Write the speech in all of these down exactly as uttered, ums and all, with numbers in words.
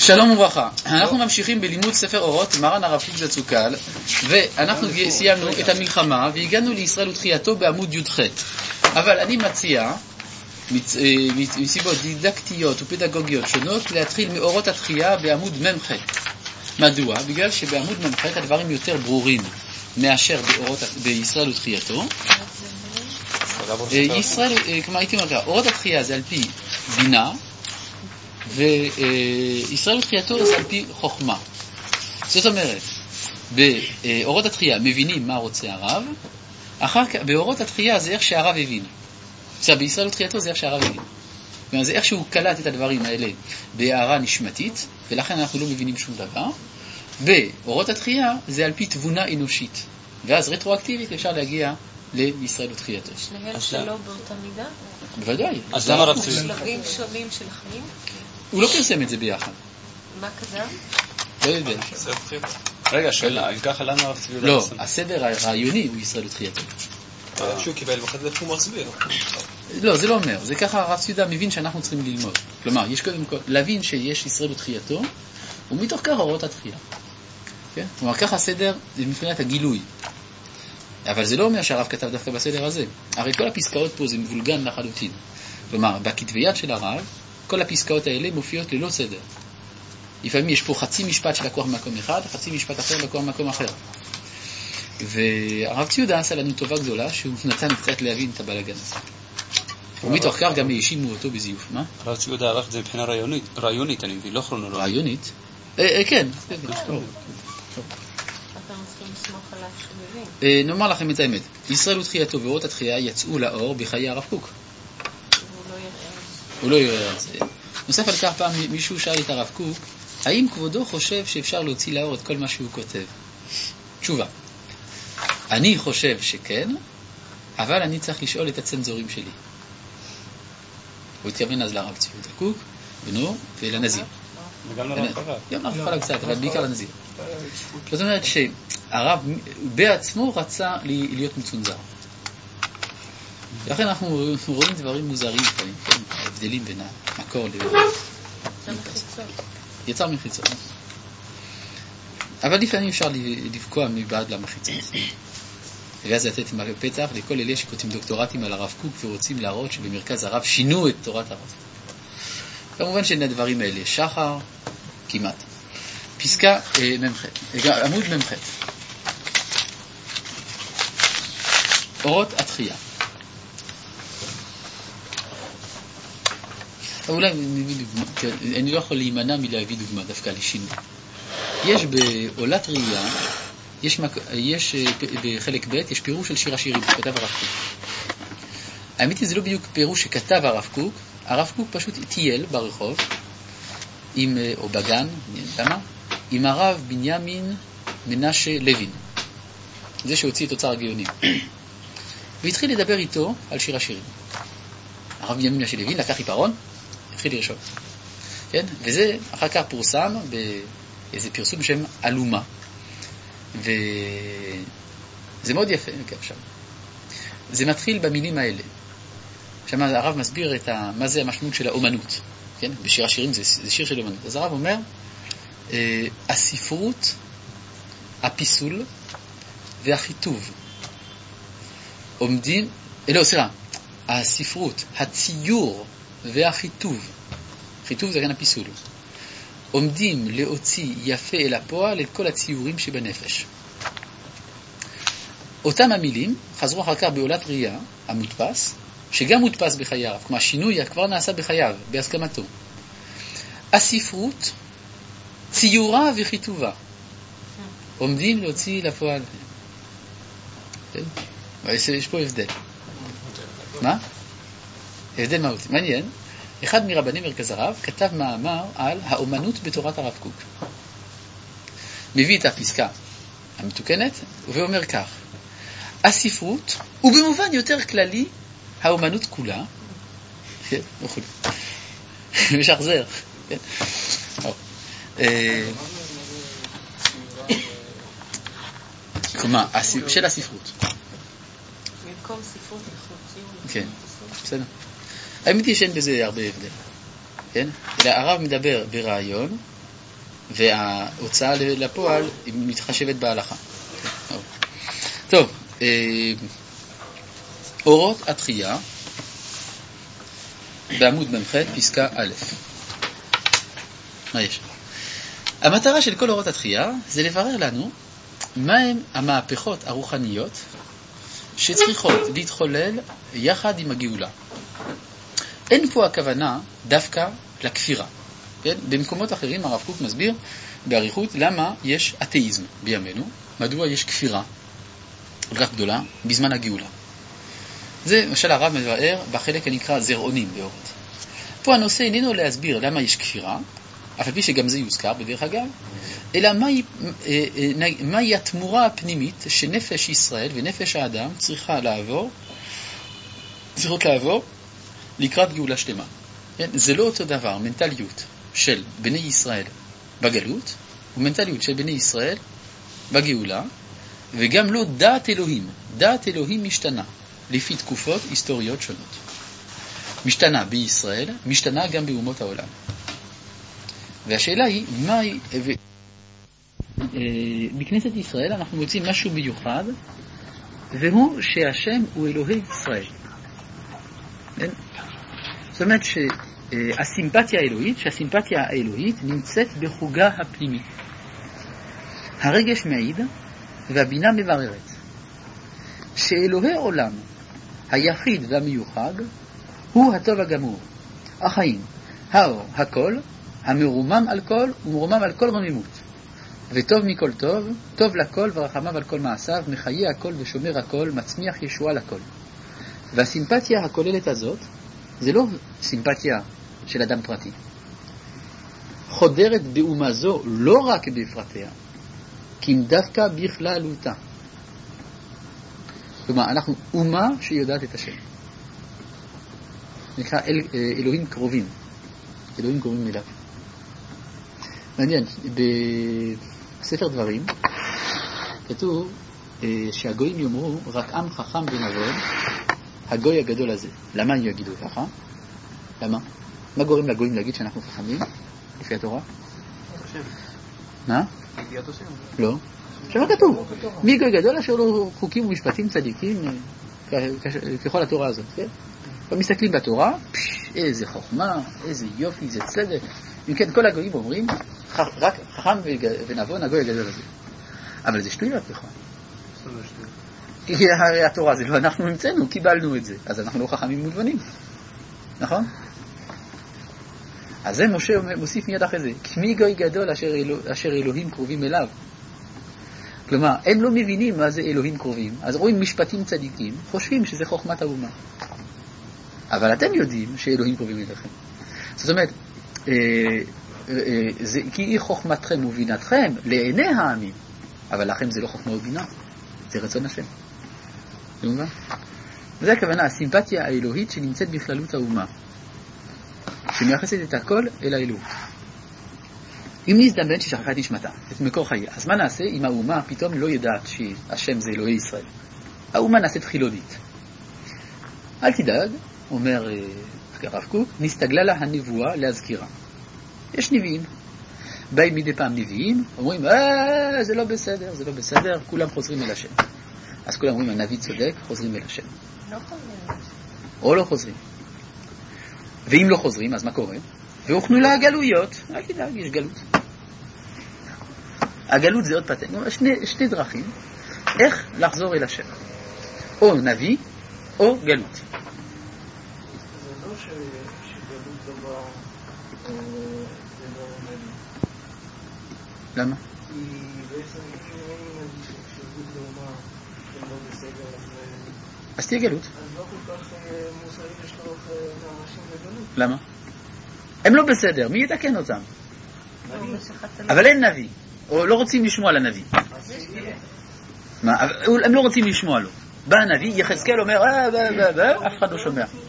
שלום וברכה. אנחנו ממשיכים בלימוד ספר אורות, מרן הרב קוק זצוק"ל, ואנחנו סיימנו את המלחמה והגענו לישראל ותחייתו בעמוד י"ח. אבל אני מציע, מסיבות דידקטיות ופדגוגיות שונות, להתחיל מאורות התחייה בעמוד ממ"ח. מדוע? בגלל שבעמוד ממ"ח הדברים יותר ברורים מאשר באורות, בישראל ותחייתו. ישראל, כמו הייתי אומר, אורות התחייה זה על פי בינה, וישראל ותחייתו זה על פי חוכמה. זאת אומרת, באורות התחייה מבינים מה רוצה הרב, אחר כך באורות התחייה זה איך שהרב הבין. זאת אומרת, בישראל ותחייתו זה איך שהרב הבין. זאת אומרת, זה איך שהוא קלט את הדברים האלה בהערה נשמתית, ולכן אנחנו לא מבינים שום דבר. באורות התחייה זה על פי תבונה אנושית, ואז רטרואקטיבית אפשר להגיע לישראל ותחייתו. שניהם שלא באותה מידה? בוודאי. אז למה רצו? שלבים שונים של החיים? הוא לא פרסם את זה ביחד. מה קדם? לא יודע. רגע, שאלה, אם ככה למה רב צבי? לא, הסדר הרעיוני הוא ישראל ותחייתו. שהוא קיבל ואחרי זה הוא מסביר. לא, זה לא אומר. זה ככה הרב צבי מבין שאנחנו צריכים ללמוד. כלומר, יש קודם כל להבין שיש ישראל ותחייתו, ומתוך כך אורות התחייה. כן? כלומר, ככה הסדר זה מבחינת הגילוי. אבל זה לא אומר שהרב כתב דווקא בסדר הזה. הרי כל הפסקאות פה זה מבולגן לחלוטין. כלומר, בכתבי יד של הרב, כל הפסקאות האלה מופיעות ללא סדר. לפעמים יש פה חצי משפט שלקוח ממקום אחד, חצי משפט אחר לקוח ממקום אחר. והרב ציודה עשה לנו טובה גדולה, שהוא נתן קצת להבין את הבלגן הזה. ומתוך כך גם האשימו אותו בזיוף. מה? הרב ציודה ערך את זה מבחינה רעיונית, רעיונית אני מבין, לא כרונולוגית. רעיונית? כן. נאמר לכם את האמת, ישראל ותחייתו ואורות התחייה יצאו לאור בחיי הרב קוק. הוא לא יראה על זה. נוסף על כך, פעם מישהו שאל את הרב קוק, האם כבודו חושב שאפשר להוציא לאור את כל מה שהוא כותב? תשובה, אני חושב שכן, אבל אני צריך לשאול את הצנזורים שלי. הוא התכוון אז לרב ציודה קוק, בנו, ולנזיר. וגם לרב חלק. גם לרב חלק קצת, אבל בעיקר לנזיר. זאת אומרת שהרב בעצמו רצה להיות מצונזר. לכן אנחנו רואים דברים מוזרים, כן? ההבדלים בין המקור לבין... יצר מחיצות. אבל לפעמים אפשר לבקוע מבעד למחיצות. ואז לתת עם הפתח לכל אלה שכותבים דוקטורטים על הרב קוק ורוצים להראות שבמרכז הרב שינו את תורת הרב. כמובן שאין הדברים האלה שחר, כמעט. פסקה ממ"ח, עמוד ממ"ח. אורות התחייה. אולי אני לא יכול להימנע מלהביא דוגמה דווקא לשינוי. יש בעולת ראייה, יש, יש בחלק ב' יש פירוש של שיר השירים שכתב הרב קוק. האמת היא זה לא בדיוק פירוש שכתב הרב קוק, הרב קוק פשוט טייל ברחוב, עם, או בגן, למה? עם הרב בנימין מנשה לוין, זה שהוציא את אוצר הגאונים. והתחיל לדבר איתו על שיר השירים. הרב בנימין מנשה לוין לקח עיפרון, התחיל לרשום. כן? וזה אחר כך פורסם באיזה פרסום שם אלומה. וזה מאוד יפה, שם. זה מתחיל במילים האלה. שם הרב מסביר את ה... מה זה המשמעות של האומנות. כן? בשיר השירים זה, זה שיר של אומנות. אז הרב אומר, אה, הספרות, הפיסול והחיטוב עומדים, לא, סליחה, הספרות, הציור והחיטוב, חיטוב זה כאן הפיסול, עומדים להוציא יפה אל הפועל את כל הציורים שבנפש. אותם המילים חזרו אחר כך בעולת ראייה, המודפס, שגם מודפס בחייו, כמו השינוי כבר נעשה בחייו, בהסכמתו. הספרות, ציורה וחיטובה, עומדים להוציא לפועל. כן? יש פה הבדל. מה? הבדל מהותי. מעניין. אחד מרבני מרכז הרב כתב מאמר על האומנות בתורת הרב קוק. מביא את הפסקה המתוקנת ואומר כך: הספרות, ובמובן יותר כללי, האומנות כולה, כן, וכו'. משחזר, כן. כלומר, של הספרות. במקום ספרות לחוציון. כן, בסדר. האמת היא שאין בזה הרבה הבדל. כן? אלא הרב מדבר ברעיון וההוצאה לפועל מתחשבת בהלכה. טוב, אורות התחייה, בעמוד ממ"ח, פסקה א'. מה יש? המטרה של כל אורות התחייה זה לברר לנו מהם המהפכות הרוחניות שצריכות להתחולל יחד עם הגאולה. אין פה הכוונה דווקא לכפירה. כן? במקומות אחרים הרב קוק מסביר באריכות למה יש אתאיזם בימינו, מדוע יש כפירה כל כך גדולה בזמן הגאולה. זה למשל הרב מבאר בחלק הנקרא זרעונים באורות. פה הנושא איננו להסביר למה יש כפירה, אף על פי שגם זה יוזכר בדרך אגב, אלא מהי, מהי התמורה הפנימית שנפש ישראל ונפש האדם צריכה לעבור, צריכות לעבור לקראת גאולה שלמה. זה לא אותו דבר, מנטליות של בני ישראל בגלות, ומנטליות של בני ישראל בגאולה, וגם לא דעת אלוהים. דעת אלוהים משתנה לפי תקופות היסטוריות שונות. משתנה בישראל, משתנה גם באומות העולם. והשאלה היא, מה היא... בכנסת ישראל אנחנו מוצאים משהו מיוחד, והוא שהשם הוא אלוהי ישראל. זאת אומרת שהסימפתיה האלוהית, שהסימפתיה האלוהית נמצאת בחוגה הפנימית. הרגש מעיד והבינה מבררת שאלוהי עולם היחיד והמיוחד הוא הטוב הגמור, החיים, האור, הכל, המרומם על כל ומרומם על כל רמימות, וטוב מכל טוב, טוב לכל ורחמיו על כל מעשיו, מחיה הכל ושומר הכל, מצמיח ישועה לכל. והסימפתיה הכוללת הזאת זה לא סימפתיה של אדם פרטי, חודרת באומה זו לא רק בפרטיה, כי אם דווקא בכללותה. כלומר, אנחנו אומה שיודעת את השם. נקרא אל, אלוהים קרובים. אלוהים קרובים אליו. מעניין, בספר דברים כתוב שהגויים יאמרו רק עם חכם ונבון, הגוי הגדול הזה. למה הם יגידו ככה? למה? מה גורם לגויים להגיד שאנחנו חכמים לפי התורה? מה? לא. שמה כתוב? מי גוי גדול אשר לו חוקים ומשפטים צדיקים ככל התורה הזאת, כן? ומסתכלים בתורה, איזה חוכמה, איזה יופי, איזה צדק. אם כן, כל הגויים אומרים, רק חכם ונבון הגוי הגדול הזה. אבל זה שטויות בכלל. כי הרי התורה זה לא אנחנו נמצאנו, קיבלנו את זה. אז אנחנו לא חכמים מובנים. נכון? אז זה משה מוסיף מיד אחרי זה. מי גוי גדול אשר, אלוה, אשר אלוהים קרובים אליו? כלומר, הם לא מבינים מה זה אלוהים קרובים. אז רואים משפטים צדיקים, חושבים שזה חוכמת האומה. אבל אתם יודעים שאלוהים קרובים אליכם. זאת אומרת, אה, אה, זה, כי היא חוכמתכם ובינתכם לעיני העמים. אבל לכם זה לא חוכמה ובינה. זה רצון השם. זה מובן? וזה הכוונה, הסימפתיה האלוהית שנמצאת בכללות האומה. שמייחסת את הכל אל האלוהות. אם נזדמן ששכחה את נשמתה, את מקור חייה, אז מה נעשה אם האומה פתאום לא יודעת שהשם זה אלוהי ישראל? האומה נעשית חילונית. אל תדאג, אומר הרב קוק, נסתגלה לה הנבואה להזכירה. יש נביאים. באים מדי פעם נביאים, אומרים, אה, זה לא בסדר, זה לא בסדר, כולם חוזרים אל השם. אז כולם אומרים, הנביא צודק, חוזרים אל השם. לא חוזרים. או לא חוזרים. ואם לא חוזרים, אז מה קורה? והוכנו לה הגלויות. אל תדאג, יש גלות. הגלות זה עוד פטנט. שני, שני דרכים איך לחזור אל השם. או נביא, או גלות. זה לא שגלות דבר זה לא נביא. למה? כי בעצם אם אין נביא שגלות לאומה הם לא בסדר, אז תהיה גלות. אז לא כל כך מוסרי לשלוח לאנשים לגלות. למה? הם לא בסדר, מי יתקן אותם? אבל אין נביא, או לא רוצים לשמוע לנביא. מה? הם לא רוצים לשמוע לו. בא הנביא, יחזקאל אומר, אה, בא, בא, בא, אף אחד לא שומע. כשיש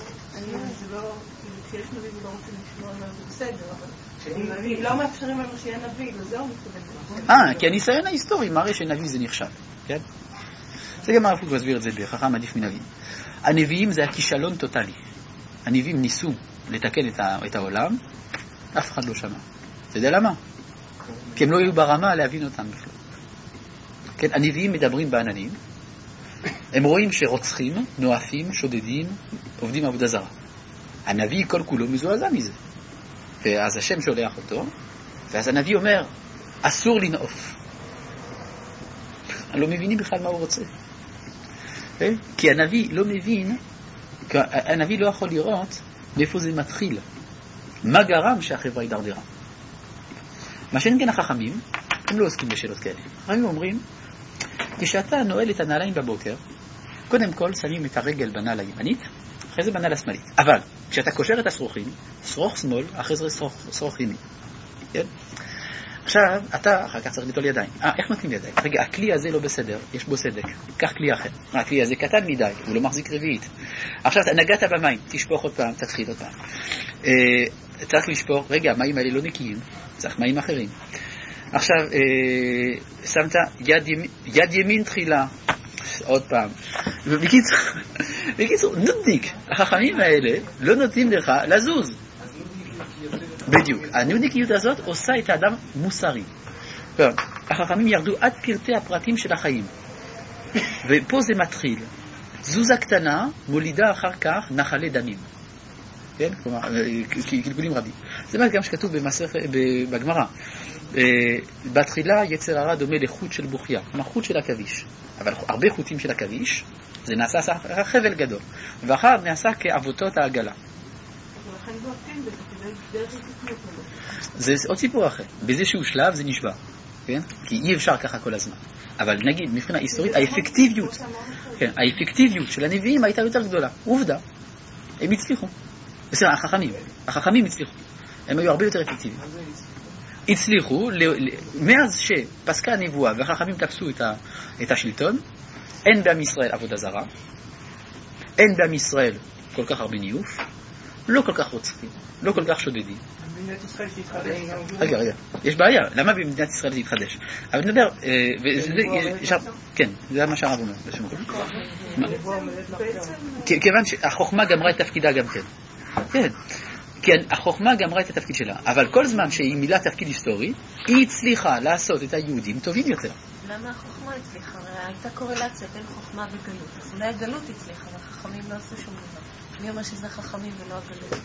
נביא ולא רוצים לשמוע לו, זה בסדר, אבל לא מאפשרים לנו שיהיה נביא, לזה הוא מתכוון. אה, כי הניסיון ההיסטורי מראה שנביא זה נחשב, כן? זה גם הרב קוק מסביר את זה בחכם עדיף מנביאים. הנביאים זה הכישלון טוטלי. הנביאים ניסו לתקן את העולם, אף אחד לא שמע. אתה יודע למה? כי הם לא היו ברמה להבין אותם בכלל. כן, הנביאים מדברים בעננים, הם רואים שרוצחים, נואפים, שודדים, עובדים עבודה זרה. הנביא כל כולו מזועזע מזה. ואז השם שולח אותו, ואז הנביא אומר, אסור לנאוף. לא מבינים בכלל מה הוא רוצה. כי הנביא לא מבין, הנביא לא יכול לראות מאיפה זה מתחיל. מה גרם שהחברה הידרדרה? מה שאין כן החכמים, הם לא עוסקים בשאלות כאלה. הם אומרים, כשאתה נועל את הנעליים בבוקר, קודם כל שמים את הרגל בנעל הימנית, אחרי זה בנעל השמאלית. אבל כשאתה קושר את השרוכים, שרוך שמאל, אחרי זה שרוך, שרוך ימין. כן? עכשיו, אתה אחר כך צריך לטול ידיים. אה, איך נותנים ידיים? רגע, הכלי הזה לא בסדר, יש בו סדק. קח כלי אחר. הכלי הזה קטן מדי, הוא לא מחזיק רביעית. עכשיו, אתה נגעת במים, תשפוך עוד פעם, תתחיל עוד פעם. אה, צריך לשפוך, רגע, המים האלה לא נקיים, צריך מים אחרים. עכשיו, אה, שמת יד ימין, יד ימין תחילה, עוד פעם. בקיצור, בקיצור, נודניק, החכמים האלה לא נותנים לך לזוז. בדיוק. הנודניקיות הזאת עושה את האדם מוסרי. החכמים ירדו עד פרטי הפרטים של החיים. ופה זה מתחיל. זוזה קטנה מולידה אחר כך נחלי דמים. כן? כלומר, קלקולים רבים. זה מה גם שכתוב בגמרא. בתחילה יצר הרע דומה לחוט של בוכיה, כלומר חוט של עכביש. אבל הרבה חוטים של עכביש, זה נעשה חבל גדול. ואחר נעשה כאבותות העגלה. זה עוד סיפור אחר. באיזשהו שלב זה נשבר, כן? כי אי אפשר ככה כל הזמן. אבל נגיד, מבחינה היסטורית, האפקטיביות, כן, האפקטיביות של הנביאים הייתה יותר גדולה. עובדה, הם הצליחו. בסדר, החכמים, החכמים הצליחו. הם היו הרבה יותר אפקטיביים. הצליחו, מאז שפסקה הנבואה והחכמים תפסו את השלטון, אין בעם ישראל עבודה זרה, אין בעם ישראל כל כך הרבה ניוף, לא כל כך רוצחים, לא כל כך שודדים. במדינת ישראל תתחדש. רגע, רגע, יש בעיה. למה במדינת ישראל תתחדש? אבל נדבר, כן, זה מה שהרב אומר. כיוון שהחוכמה גמרה את תפקידה גם כן. כן, כי החוכמה גמרה את התפקיד שלה, אבל כל זמן שהיא מילה תפקיד היסטורי, היא הצליחה לעשות את היהודים טובים יותר. למה החוכמה הצליחה? הייתה קורלציה בין חוכמה וגלות. אז אולי הגלות הצליחה, והחכמים לא עשו שום דבר. מי אומר שזה חכמים ולא הגלות?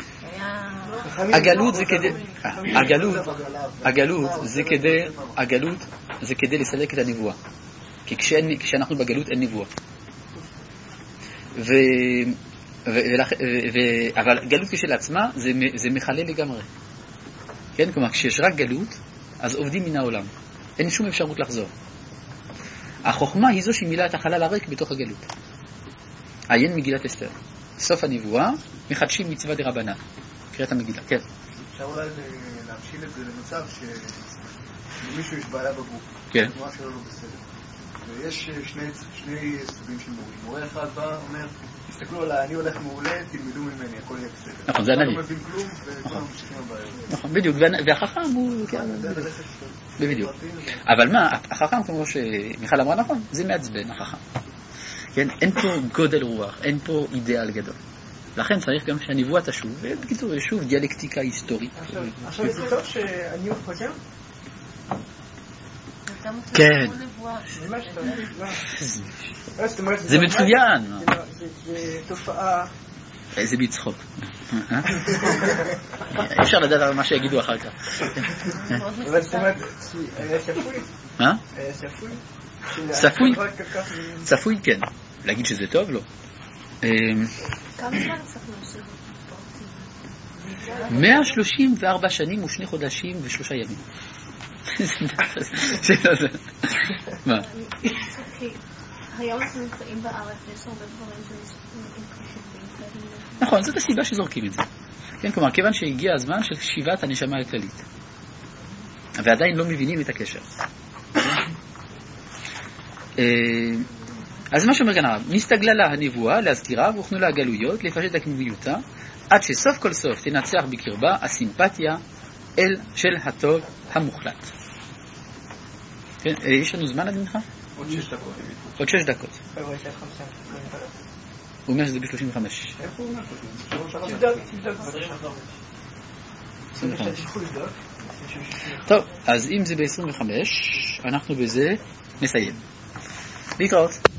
הגלות זה כדי, הגלות, הגלות זה כדי, הגלות זה כדי לסלק את הנבואה. כי כשאנחנו בגלות אין נבואה. ו... ו... ו... אבל גלות כשל עצמה זה, זה מחלל לגמרי. כן? כלומר, כשיש רק גלות, אז עובדים מן העולם. אין שום אפשרות לחזור. החוכמה היא זו שהיא מילה את החלל הריק בתוך הגלות. עיין מגילת אסתר. סוף הנבואה, מחדשים מצווה דרבנן. קריאת המגילה, כן. אפשר אולי להמשיל את זה למצב שלמישהו יש בעיה בגוף. כן. התנועה שלו לא בסדר. ויש שני, שני סוגים של מורים. מורה אחד בא, אומר, תסתכלו עליי, אני הולך מעולה, תלמדו ממני, הכל יהיה בסדר. נכון, זה הנביא. לא מבין כלום, וכולם ממשיכים הבעיות. נכון, בדיוק, והחכם הוא... בדיוק. אבל מה, החכם, כמו שמיכל אמרה נכון, זה מעצבן, החכם. כן, אין פה גודל רוח, אין פה אידאל גדול. לכן צריך גם שהנבואה תשוב, ובקיצור, שוב דיאלקטיקה היסטורית. עכשיו זה טוב שהניו חוזר? כן. זה מצוין. זה תופעה... איזה מצחוק. אפשר לדעת על מה שיגידו אחר כך. אבל זאת אומרת, היה שפוי? מה? היה שפוי? צפוי? צפוי, כן. להגיד שזה טוב? לא. כמה זמן צריך להוסיף? מאה שלושים וארבע שנים ושני חודשים ושלושה ימים. מה? היום אנחנו נמצאים בארץ, יש הרבה דברים שנמצאים חשובים. נכון, זאת הסיבה שזורקים את זה. כן, כלומר, כיוון שהגיע הזמן של שיבת הנשמה הכללית. ועדיין לא מבינים את הקשר. אז מה שאומר כאן הרב, נסתגלה לה הנבואה, להזכירה, והוכנו לה הגלויות, לפשט הקנביותה, עד שסוף כל סוף תנצח בקרבה הסימפתיה אל של הטוב המוחלט. כן, יש לנו זמן עד מנחה? עוד שש דקות. עוד שש דקות. הוא אומר שזה ב-שלושים וחמש. איפה הוא אומר? תבדוק, תבדוק. תבדוק. טוב, אז אם זה ב-עשרים וחמש, אנחנו בזה נסיים. להתראות.